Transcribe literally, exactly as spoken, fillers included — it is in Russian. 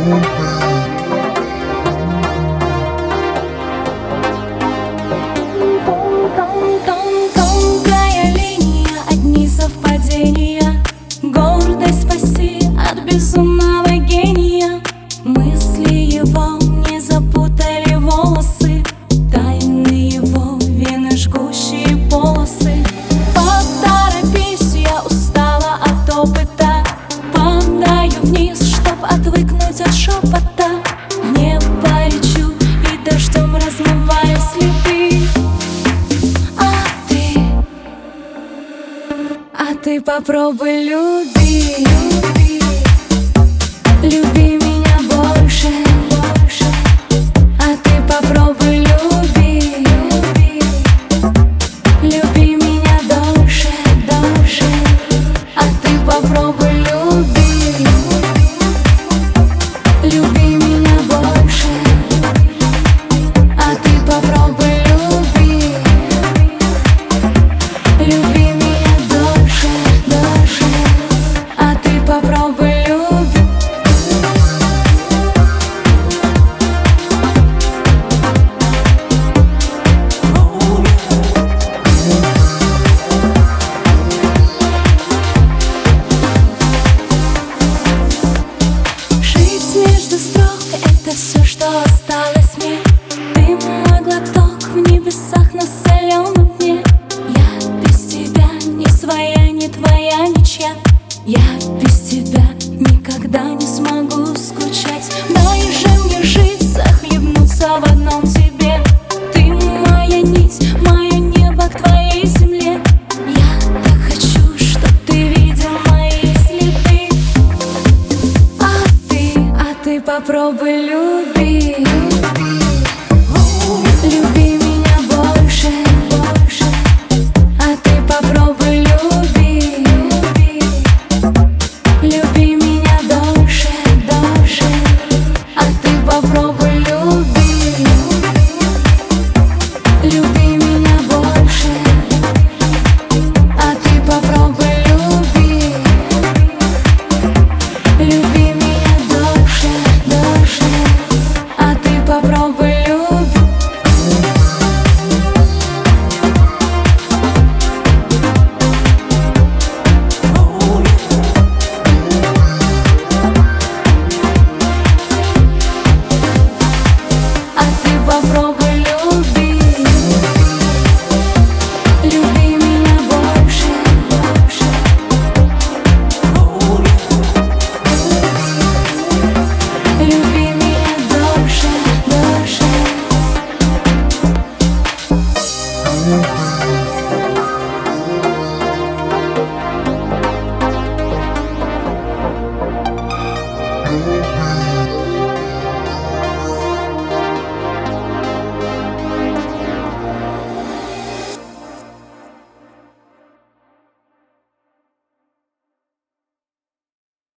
Тонкая линия, одни совпадения. Гордость спаси от безумного гения. Мысли его не запутали волосы, тайны его вены жгущие полосы. Поторопись, я устала от опыта, падаю вниз, чтоб отвыкнуть от шепота. В небо лечу и дождем размываю следы. А ты, а ты попробуй люби, люби меня больше, больше. А ты попробуй люби, люби меня дольше, дольше. А ты попробуй люби, люби меня больше. А ты попробуй люби, люби меня дольше, дольше. А ты попробуй люби. Между строк — это все, что осталось мне. Ты мой глоток в небесах на соленом дне. Я без тебя не своя, не твоя, ничья. Я без тебя никогда не смогу.